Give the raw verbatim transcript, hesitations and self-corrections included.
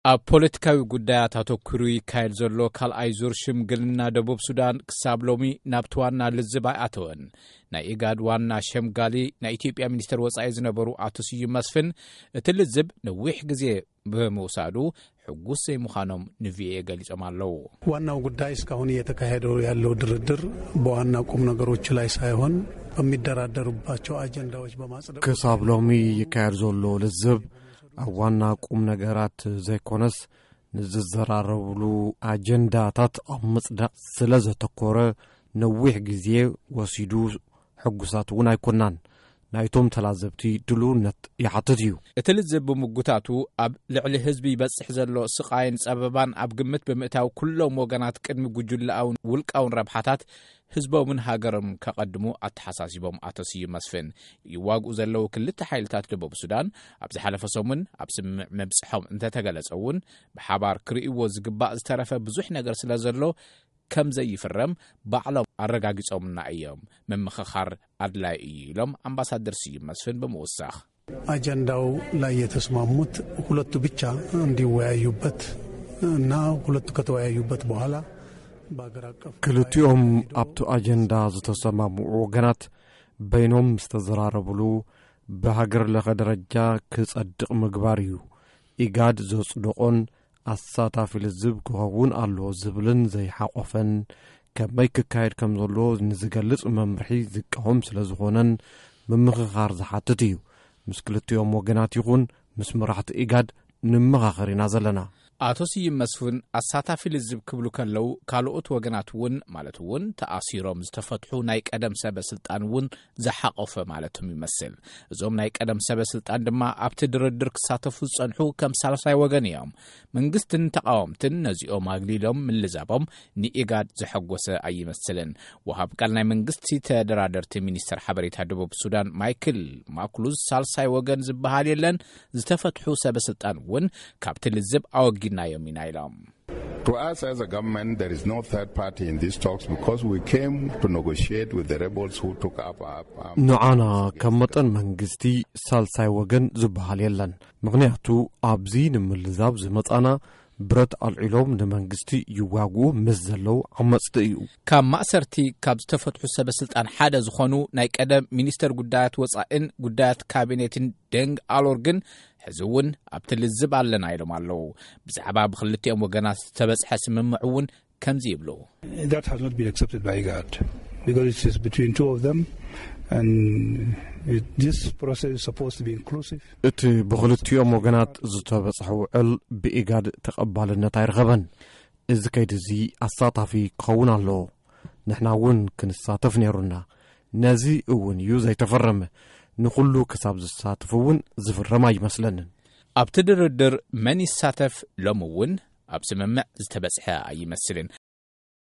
ኣብ ፖለቲካዊ ጉዳያት ኣተኩሩ ይካየድ ዘሎ ካልኣይ ዙር ሽምግልና ደቡብ ሱዳን ክሳብ ሎሚ ናብቲ ዋና ልዝብ ኣይኣተወን። ናይ ኢጋድ ዋና ሸምጋሊ ናይ ኢትዮጵያ ሚኒስትር ወጻኢ ዝነበሩ ኣቶ ስዩም መስፍን እቲ ልዝብ ነዊሕ ግዜ በመውሳዱ ሕጉስ ዘይምዃኖም ንቪኦኤ ገሊጾም ኣለዉ። ዋናው ጉዳይ እስካሁን እየተካሄደው ያለው ድርድር በዋና ቁም ነገሮች ላይ ሳይሆን በሚደራደሩባቸው አጀንዳዎች በማጽደቅ ክሳብ ሎሚ ይካየድ ዘሎ ልዝብ አዋና ቁም ነገራት ዘይኮነስ ንዝዘራረብሉ አጀንዳታት ኣብ ምጽዳቅ ስለዘተኮረ ነዊሕ ግዜ ወሲዱ ሕጉሳት እውን ኣይኮናን። ናይቶም ተላዘብቲ ድሉነት ይሓትት እዩ። እቲ ልዝብ ብምጉታቱ ኣብ ልዕሊ ህዝቢ ይበጽሕ ዘሎ ስቃይን ጸበባን ኣብ ግምት ብምእታው ኩሎም ወገናት ቅድሚ ጉጅላውን ውልቃውን ረብሓታት ህዝቦምን ሃገሮም ከቀድሙ ኣተሓሳሲቦም ኣቶ ስዩም መስፍን ይዋግኡ ዘለው ክልተ ሓይልታት ደቡብ ሱዳን ኣብ ዝሓለፈ ሰሙን ኣብ ስምምዕ መብጽሖም እንተተገለጸውን ብሓባር ክርእይዎ ዝግባእ ዝተረፈ ብዙሕ ነገር ስለዘሎ ከም ዘይፍረም ባዕሎም ኣረጋጊጾምና እዮም። መምኽኻር ኣድላይ እዩ ኢሎም አምባሳደር ስዩም መስፍን በመወሳኽ አጀንዳው ላይ የተስማሙት ሁለቱ ብቻ እንዲወያዩበት እና ሁለቱ ከተወያዩበት በኋላ ክልቲኦም ኣብቱ አጀንዳ ዝተሰማምዑ ወገናት በይኖም ዝተዘራረብሉ በሃገር ለኸ ደረጃ ክጸድቕ ምግባር እዩ። ኢጋድ ዘጽድቆን ኣሳታፊ ልዝብ ክኸውን ኣሎ ዝብልን ዘይሓቆፈን ከመይ ክካየድ ከም ዘሎ ንዝገልጽ መምርሒ ዝቃወም ስለ ዝኾነን ምምኽኻር ዝሓትት እዩ። ምስ ክልቲኦም ወገናት ይኹን ምስ መራሕቲ ኢጋድ ንምኻኸር ኢና ዘለና። ኣቶ ስዩም መስፍን ኣሳታፊ ልዝብ ክብሉ ከለው ካልኦት ወገናት እውን ማለት እውን ተኣሲሮም ዝተፈትሑ ናይ ቀደም ሰበስልጣን እውን ዝሓቆፈ ማለትም ይመስል። እዞም ናይ ቀደም ሰበስልጣን ድማ ኣብቲ ድርድር ክሳተፉ ዝጸንሑ ከም ሳልሳይ ወገን እዮም። መንግስትን ተቃወምትን ነዚኦም አግሊሎም ምልዛቦም ንኢጋድ ዝሐጎሰ ኣይመስልን። ወሃብ ቃል ናይ መንግስቲ ተደራደርቲ ሚኒስትር ሓበሬታ ደቡብ ሱዳን ማይክል ማክሉዝ ሳልሳይ ወገን ዝበሃል የለን ዝተፈትሑ ሰበስልጣን እውን ካብቲ ልዝብ ኣወጊ To us as a government, there is no third party in these talks because we came to negotiate with the rebels who took up our arms. ንዓና ከም መጠን መንግስቲ ሳልሳይ ወገን ዝበሃል የለን። ምክንያቱ ኣብዚ ንምልዛብ ዝመጻና ብረት አልዒሎም ንመንግስቲ ይዋግኡ ምስ ዘለው ዓመጽቲ እዩ። ካብ ማእሰርቲ ካብ ዝተፈትሑ ሰበስልጣን ሓደ ዝኾኑ ናይ ቀደም ሚኒስተር ጉዳያት ወጻኢን ጉዳያት ካቢኔትን ደንግ አሎርግን ሕዝውን ኣብቲ ልዝብ ኣለና ኢሎም ኣለዉ። ብዛዕባ ብክልቲኦም ወገናት ዝተበጽሐ ስምምዕ እውን ከምዚ ይብሉ። That has not been accepted by IGAD because it is between two of them and it, this process is supposed to be inclusive. እቲ ብክልቲኦም ወገናት ዝተበጽሐ ውዕል ብኢጋድ ተቐባልነት ኣይረኸበን። እዚ ከይዲ እዚ ኣሳታፊ ክኸውን ኣለዎ። ንሕና እውን ክንሳተፍ ነይሩና። ነዚ እውን እዩ ዘይተፈረመ። ንኹሉ ክሳብ ዝሳተፍ እውን ዝፍረም ኣይመስለንን። ኣብቲ ድርድር መን ይሳተፍ ሎም እውን ኣብ ስምምዕ ዝተበጽሐ ኣይመስልን።